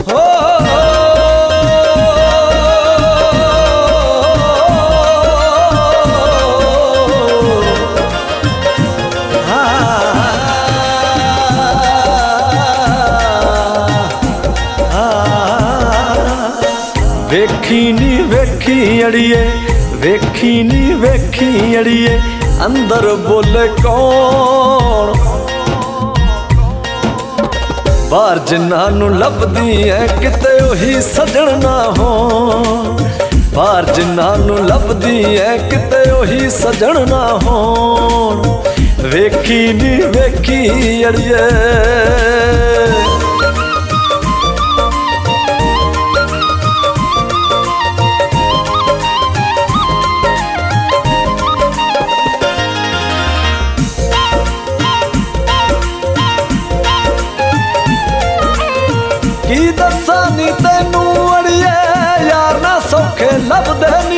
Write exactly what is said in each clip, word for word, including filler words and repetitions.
वेखी नी वेखी अड़िए वेखी नी वेखी अड़िए अंदर बोले कौन बाहर जिन्हां नूं लभदी है किते ओही सजण ना हो बाहर जिन्हां नूं लभदी है किते ओही सजण ना हो वेखी नी वेखी अड़िए की दसा नी तेनू अड़िए यार ना सौखे लभदे नी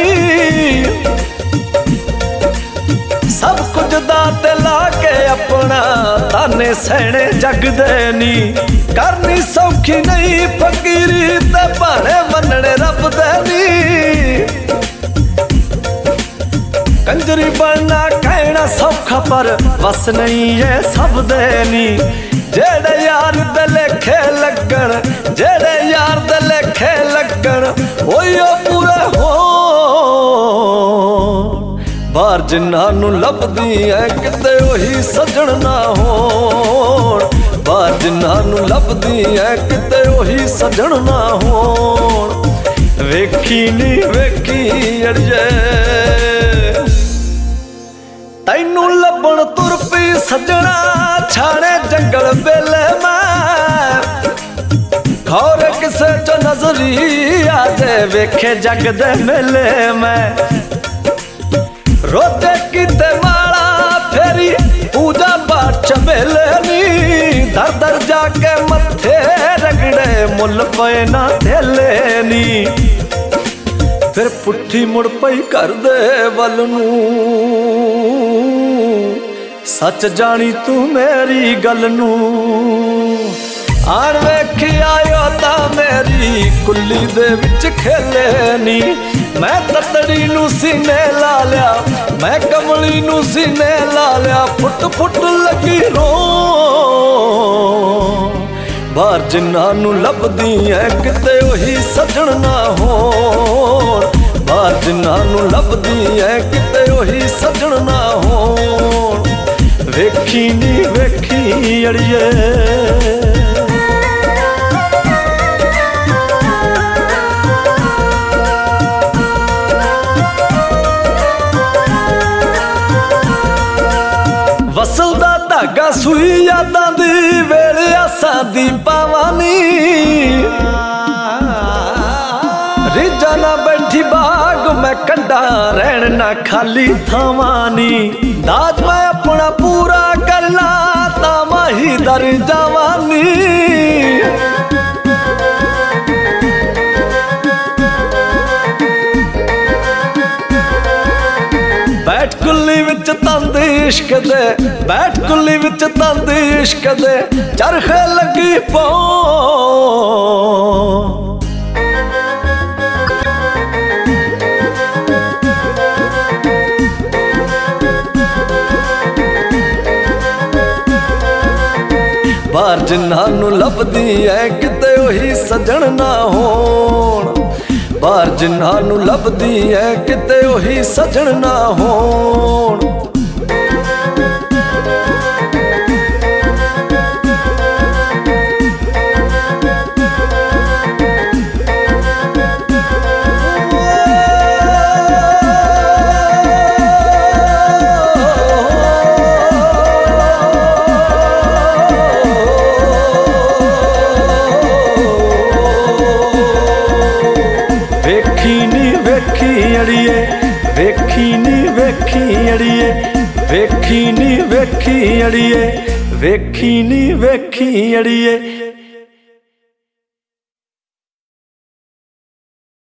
सब कुछ दाते ला के अपना ताने सहने जगदे नी करनी सौखी नहीं फकीरी ते भाणे मनने रब दे नी कंजरी बनना कहना सौखा पर बस नहीं है सब दे नी जेड़े यार दे लेखे लगन जेड़े यार दे लेखे लगन ओयो पूरे हो बाहर जिन्हां नूं लभदी है किते ओही सजण ना हो बाहर जिन्हां नूं लभदी है किते ओही सजण ना हो वेखी नी वेखी अड़िए तैनू लभण तुर पी सजना छाणे जंगल बेले मैं खौर किसे चो नजरी आजे वेखे जग दे मेले मैं रोजे किते माला फेरी पूजा पाठ चमेले नी दर दर जाके मथे रगड़े मुल पे ना थेले नी फिर पुट्ठी मुड़ पई कर दे वल नूं सच जानी तू मेरी गल नूं आण वेखी आयो ता मेरी कुल्ली दे विच खेले नी मैं ततड़ी नूं सीने ला लिया मैं कमली नूं सीने ला लिया फुट फुट लगी रो बाहर जिन्हां नूं लभदी है किते ओही सजण ना हो बाहर जिन्हां नूं लभदी है किते ओही सजण ना हो वेखी नी वेखी अड़िए वसल दा धागा सुई यादां दी वेले आसां दी पावानी रिजा ना बैठी बाग मैं कंडा रहन ना खाली थावानी दाज मैं अपना पूरा करना ता माही दर जवानी बैठ कुल्ली विच तंद इश्क दे बैठ कुल्ली विच तंद इश्क दे चरखे लगी पौ बाहर जिन्हां नूं लभदी है किते ओही सजण ना होण बाहर जिन्हां नूं लभदी है किते ओही सजण ना होण वेखी नी वेखी अड़िए वेखी नी वेखी अड़िए वेखी नी वेखी अड़िए वेखी नी वेखी अड़िए